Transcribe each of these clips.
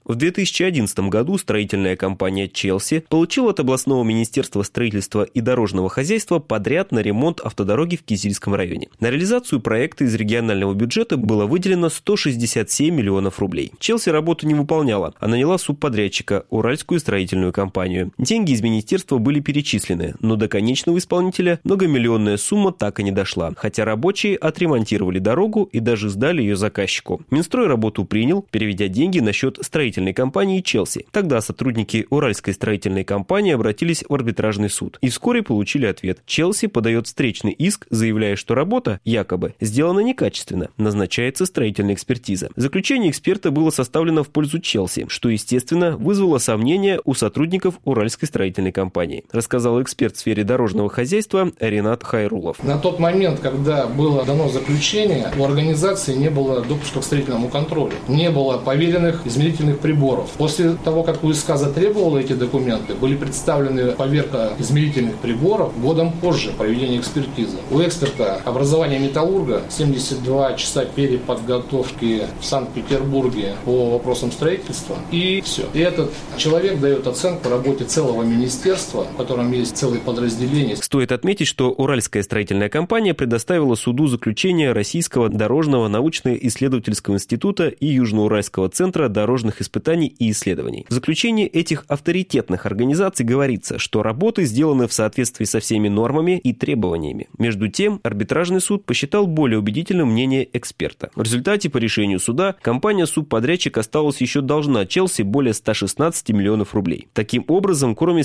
В 2011 году строительная компания «Челси» получила от областного министерства строительства и дорожного хозяйства подряд на ремонт автодороги в Кизильском районе. На реализацию проекта из регионального бюджета было выделено 167 миллионов рублей. «Челси» работу не выполняла, а наняла субподрядчика – Уральскую строительную компанию. Деньги из министерства были перечислены, но до конечного исполнителя многомиллионная сумма так и не дошла, хотя рабочие отремонтировали дорогу и даже сдали ее заказчику. Минстрой работу принял, переведя деньги на счет строительной компании «Челси». Тогда сотрудники Уральской строительной компании обратились в арбитражный суд и вскоре получили ответ. «Челси» подает встречный иск, заявляя, что работа, якобы, сделана некачественно. Назначается строительная экспертиза. Заключение эксперта было составлено в пользу «Челси», что, естественно, вызвало сомнения у сотрудников Уральской строительной компании, рассказал эксперт в сфере дорожного хозяйства Ринат Хайрулов. На тот момент, когда было дано заключение, у организации не было допуска к строительному контролю, не было поверенных измерительных приборов. После того, как УСК затребовала эти документы, были представлены поверка измерительных приборов годом позже проведения экспертизы. У эксперта образование металлурга, 72 часа переподготовки в Санкт-Петербурге по вопросам строительства, и все. И этот человек дает оценку работе целого министерства, в котором есть целые подразделения. Стоит отметить, что Уральская строительная компания предоставила суду заключение Российского дорожного научно-исследовательского института и Южноуральского центра дорожных испытаний и исследований. В заключении этих авторитетных организаций говорится, что работы сделаны в соответствии со всеми нормами и требованиями. Между тем, арбитражный суд посчитал более убедительным мнение эксперта. В результате, по решению суда, компания-субподрядчик осталась еще должна «Челси» более 116 миллионов рублей. Таким образом, кроме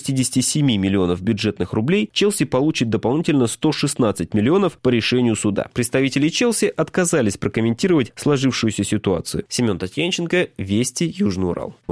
167 миллионов бюджетных рублей, «Челси» получит дополнительно 116 миллионов по решению суда. Представители «Челси» отказались прокомментировать сложившуюся ситуацию. Семен Татьянченко, Вести, Южный Урал.